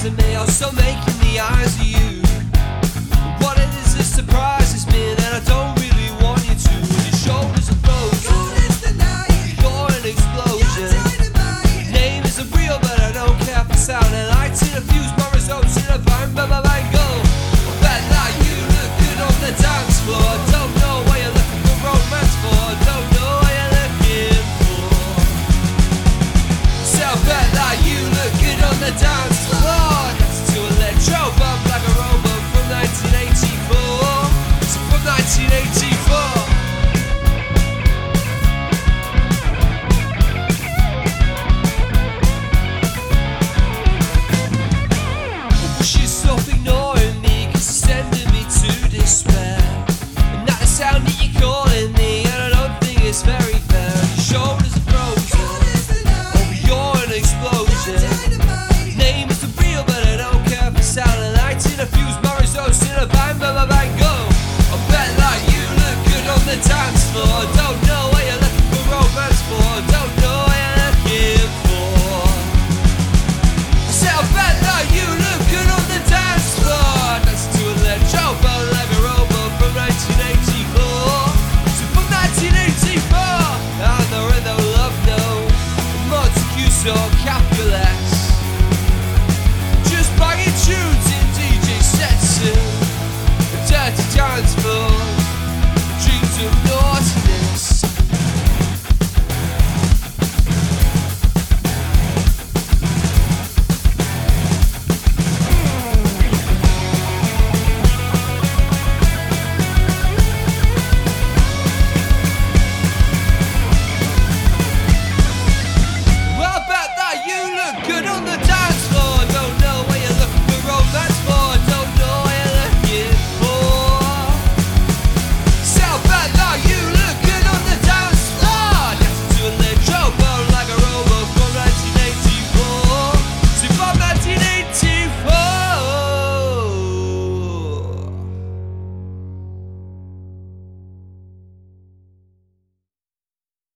to me, I'll still make in the eyes of you. What it is that surprises me, that I don't really want you to. And your shoulders are frozen, you're an explosion. Name isn't real, but I don't care for sound. And lights in a fuse.